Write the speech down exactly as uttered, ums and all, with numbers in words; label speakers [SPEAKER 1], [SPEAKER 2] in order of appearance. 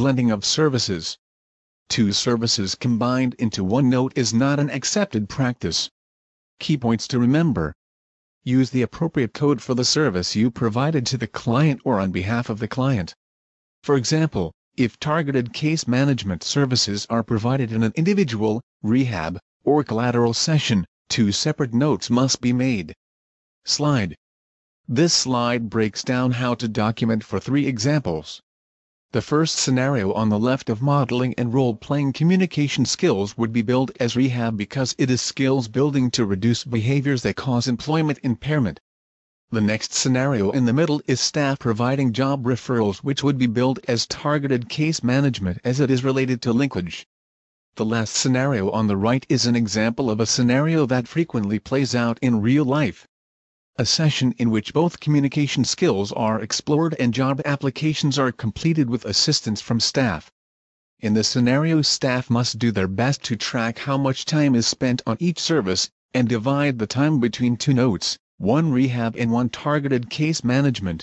[SPEAKER 1] blending of services. Two services combined into one note is not an accepted practice. Key points to remember. Use the appropriate code for the service you provided to the client or on behalf of the client. For example, if targeted case management services are provided in an individual, rehab, or collateral session, two separate notes must be made. Slide. This slide breaks down how to document for three examples. The first scenario on the left of modeling and role-playing communication skills would be billed as rehab because it is skills building to reduce behaviors that cause employment impairment. The next scenario in the middle is staff providing job referrals, which would be billed as targeted case management as it is related to linkage. The last scenario on the right is an example of a scenario that frequently plays out in real life. A session in which both communication skills are explored and job applications are completed with assistance from staff. In this scenario, staff must do their best to track how much time is spent on each service, and divide the time between two notes, one rehab and one targeted case management.